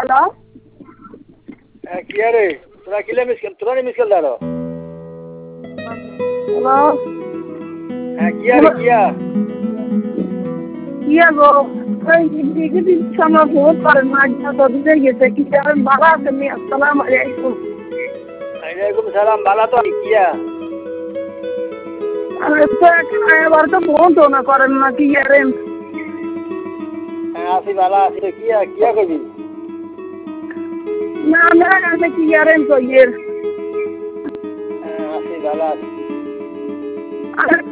hello কি রে তোরা কিলে তোরা মিসকেল দাঁড়ো হ্যালো কিয়া রে কিয়া গো ওই দিকে দিচ্ছি আমরা ফোন করেন না তো দিতে গেছে কি করেন ভালো আছেন আসসালামু আলাইকুম ওয়ালাইকুম সালাম ভালো তো কিয়া আরে তো এবার তো ফোন তো না করেন না কি করেন আছি ভালো আছি কিয়া কবি না আমরা কাছে কি করেন কইয়ের আছি ভালো আছি আরে